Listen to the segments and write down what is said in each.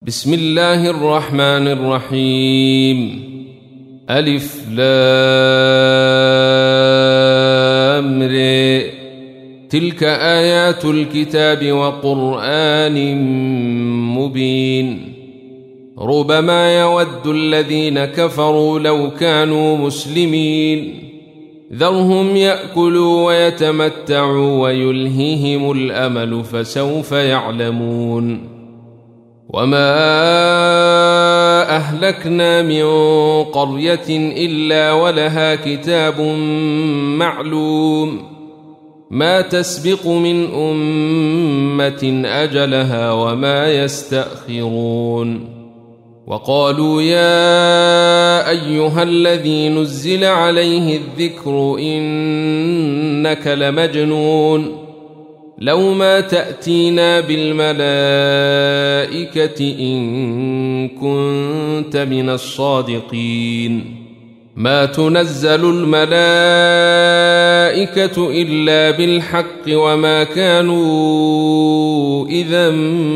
بسم الله الرحمن الرحيم. ألف لام ر. تلك آيات الكتاب وقرآن مبين. ربما يود الذين كفروا لو كانوا مسلمين ذرهم يأكلوا ويتمتعوا ويلههم الأمل فسوف يعلمون. وما أهلكنا من قرية إلا ولها كتاب معلوم ما تسبق من أمة أجلها وما يستأخرون. وقالوا يا أيها الذي نزل عليه الذكر إنك لمجنون لو ما تأتينا بالملائكة إن كنت من الصادقين. ما تنزل الملائكة إلا بالحق وما كانوا إذا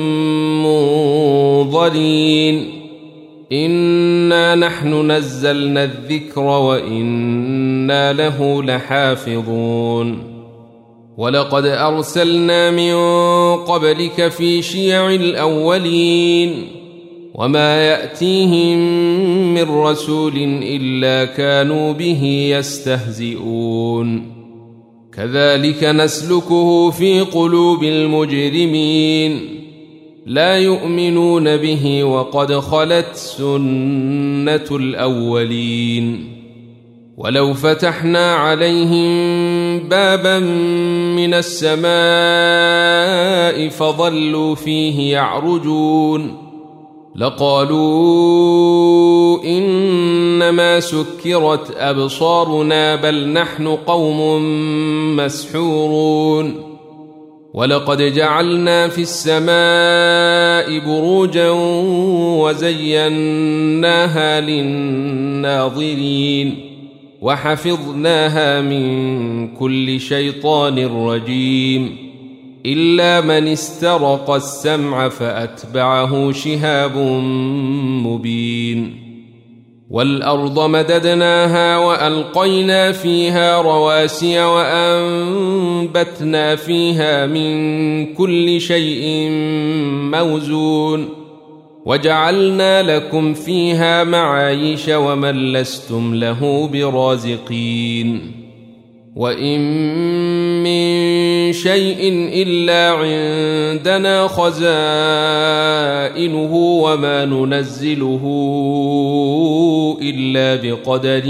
منظرين. إنا نحن نزلنا الذكر وإنا له لحافظون. ولقد أرسلنا من قبلك في شيع الأولين وما يأتيهم من رسول إلا كانوا به يستهزئون. كذلك نسلكه في قلوب المجرمين لا يؤمنون به وقد خلت سنة الأولين. ولو فتحنا عليهم بابا من السماء فظلوا فيه يعرجون لقالوا إنما سكرت أبصارنا بل نحن قوم مسحورون. ولقد جعلنا في السماء بروجا وزيناها للناظرين وحفظناها من كل شيطان رجيم إلا من استرق السمع فأتبعه شهاب مبين. والأرض مددناها وألقينا فيها رواسي وأنبتنا فيها من كل شيء موزون وجعلنا لكم فيها معايش ومن لستم له برازقين. وإن من شيء إلا عندنا خزائنه وما ننزله إلا بقدر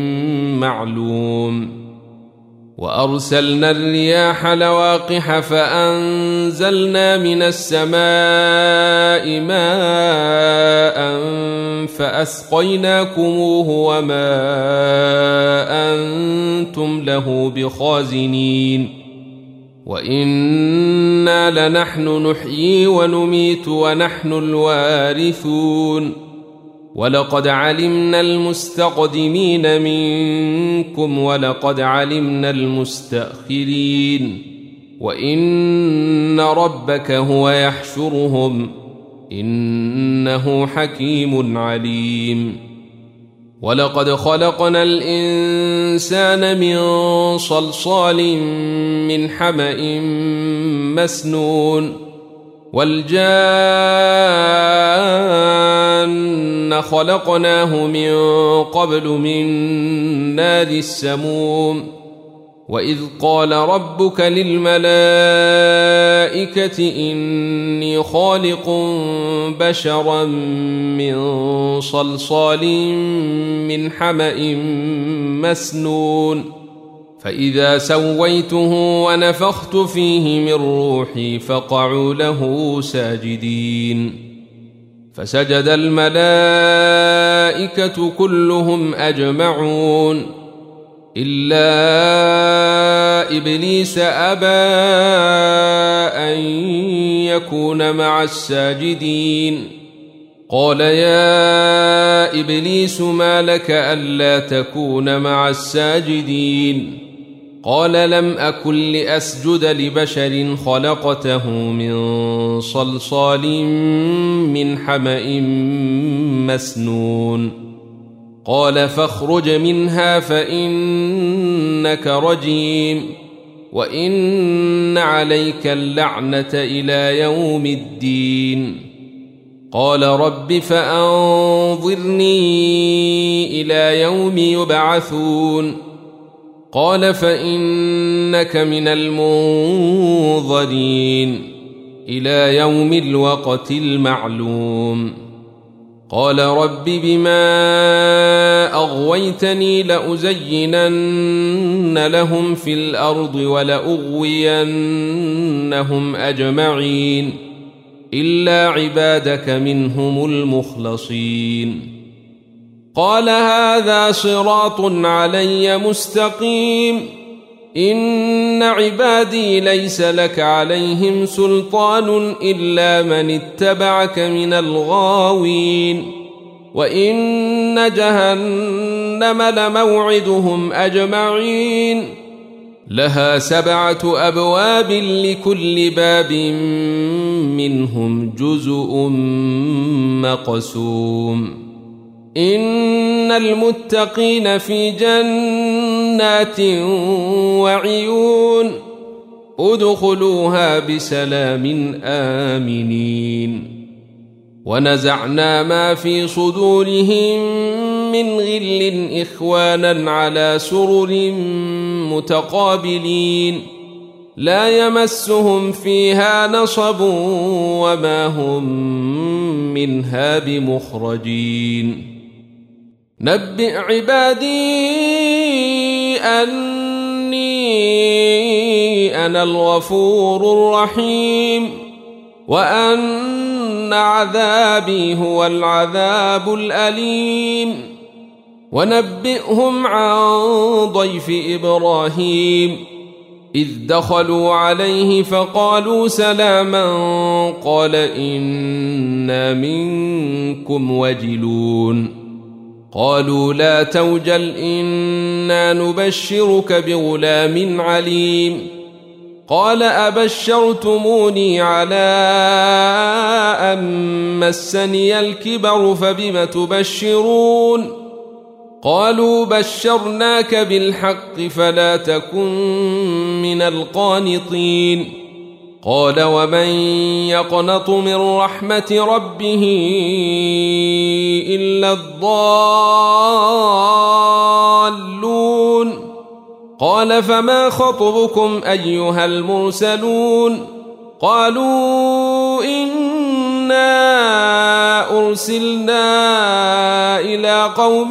معلوم. وأرسلنا الرياح لواقح فأنزلنا من السماء ماء فأسقيناكموه وما أنتم له بخازنين. وإنا لنحن نحيي ونميت ونحن الوارثون. ولقد علمنا المستقدمين منكم ولقد علمنا المستأخرين وإن ربك هو يحشرهم إنه حكيم عليم. ولقد خلقنا الإنسان من صلصال من حمأ مسنون والجان خلقناه من قبل من نار السموم. وإذ قال ربك للملائكة إني خالق بشرا من صلصال من حمأ مسنون فإذا سويته ونفخت فيه من روحي فقعوا له ساجدين. فسجد الملائكة كلهم أجمعون إلا إبليس أبى أن يكون مع الساجدين. قال يا إبليس ما لك ألا تكون مع الساجدين قال لم أكن لأسجد لبشر خلقته من صلصال من حمأ مسنون قال فاخرج منها فإنك رجيم وإن عليك اللعنة إلى يوم الدين قال رب فأنظرني إلى يوم يبعثون قال فإنك من المنظرين إلى يوم الوقت المعلوم قال رب بما أغويتني لأزينن لهم في الأرض ولأغوينهم أجمعين إلا عبادك منهم المخلصين قال هذا صراط علي مستقيم إن عبادي ليس لك عليهم سلطان إلا من اتبعك من الغاوين وإن جهنم لموعدهم أجمعين لها 7 أبواب لكل باب منهم جزء مقسوم إن المتقين في جنات وعيون ادخلوها بسلام آمنين ونزعنا ما في صدورهم من غل إخوانا على سرر متقابلين لا يمسهم فيها نصب وما هم منها بمخرجين نبئ عبادي أني أنا الغفور الرحيم وأن عذابي هو العذاب الأليم ونبئهم عن ضيف إبراهيم إذ دخلوا عليه فقالوا سلاما قال إنا منكم وجلون قالوا لا توجل إنا نبشرك بغلام عليم قال أبشرتموني على أن مسني الكبر فبم تبشرون قالوا بشرناك بالحق فلا تكن من القانطين قال ومن يقنط من رحمة ربه إلا الضالون قال فما خطبكم أيها المرسلون قالوا إنا أرسلنا إلى قوم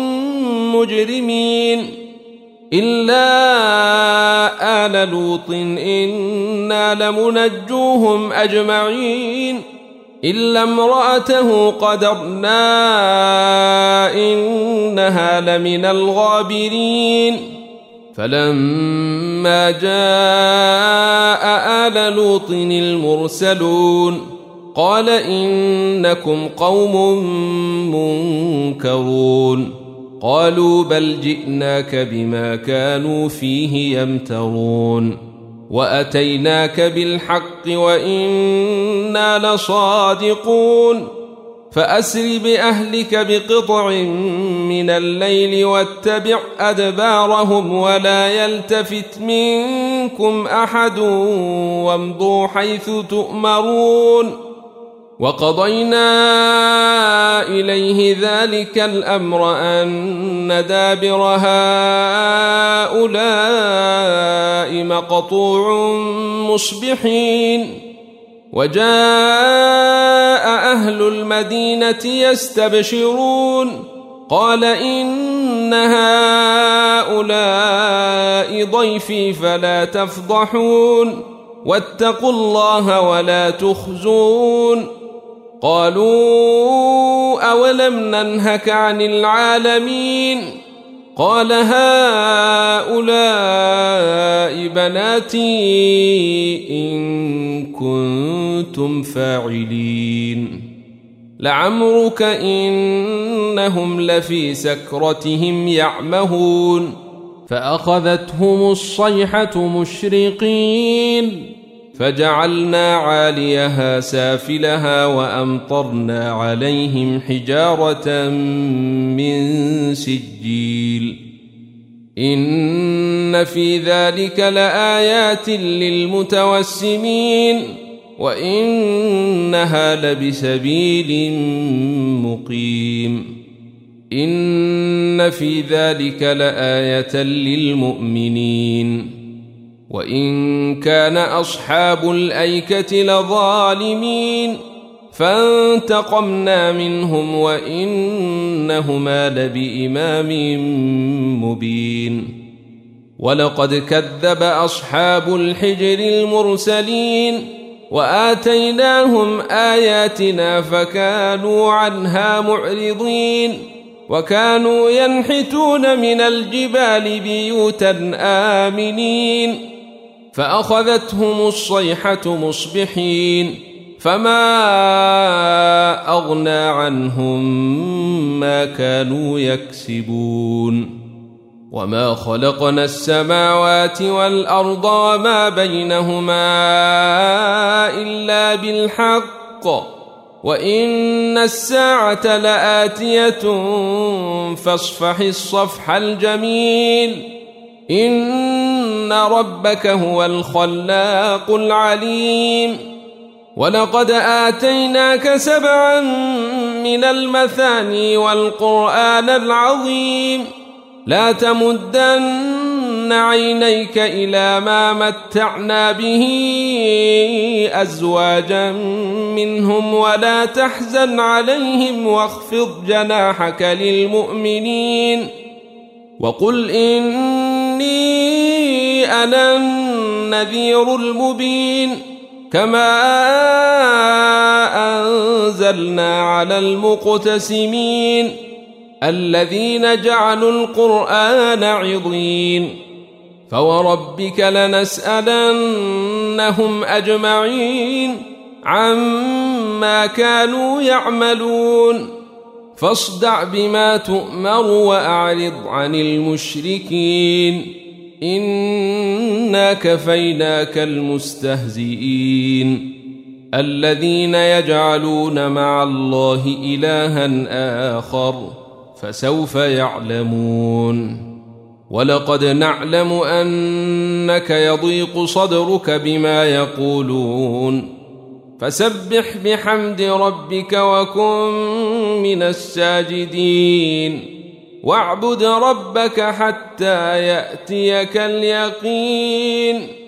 مجرمين إلا آل لوط إنا لمنجوهم أجمعين إلا امرأته قدرنا إنها لمن الغابرين فلما جاء آل لوط المرسلون قال إنكم قوم منكرون قالوا بل جئناك بما كانوا فيه يمترون وأتيناك بالحق وإنا لصادقون فأسر بأهلك بقطع من الليل واتبع أدبارهم ولا يلتفت منكم أحد وامضوا حيث تؤمرون وقضينا إليه ذلك الأمر أن دابر هؤلاء مقطوع مصبحين وجاء أهل المدينة يستبشرون قال إن هؤلاء ضيفي فلا تفضحون واتقوا الله ولا تخزون قالوا أولم ننهك عن العالمين قال هؤلاء بناتي إن كنتم فاعلين لعمرك إنهم لفي سكرتهم يعمهون فأخذتهم الصيحة مشرقين فجعلنا عاليها سافلها وأمطرنا عليهم حجارة من سجيل إن في ذلك لآيات للمتوسمين وإنها لبسبيل مقيم إن في ذلك لآية للمؤمنين وإن كان أصحاب الأيكة لظالمين فانتقمنا منهم وإنهما لبإمام مبين ولقد كذب أصحاب الحجر المرسلين وآتيناهم آياتنا فكانوا عنها معرضين وكانوا ينحتون من الجبال بيوتا آمنين فأخذتهم الصيحة مصبحين فما أغنى عنهم ما كانوا يكسبون وما خلقنا السماوات والأرض وما بينهما إلا بالحق وإن الساعة لآتية فاصفح الصفح الجميل إن ربك هو الخلاق العليم ولقد آتيناك 7 من المثاني والقرآن العظيم لا تمدن عينيك إلى ما متعنا به أزواجا منهم ولا تحزن عليهم واخفض جناحك للمؤمنين وقل إني أنا النذير المبين كما أنزلنا على المقتسمين الذين جعلوا القرآن عضين فوربك لنسألنهم أجمعين عما كانوا يعملون فاصدع بما تؤمر وأعرض عن المشركين إنا كفيناك المستهزئين الذين يجعلون مع الله إلها آخر فسوف يعلمون ولقد نعلم أنك يضيق صدرك بما يقولون فسبح بحمد ربك وكن من الساجدين واعبد ربك حتى يأتيك اليقين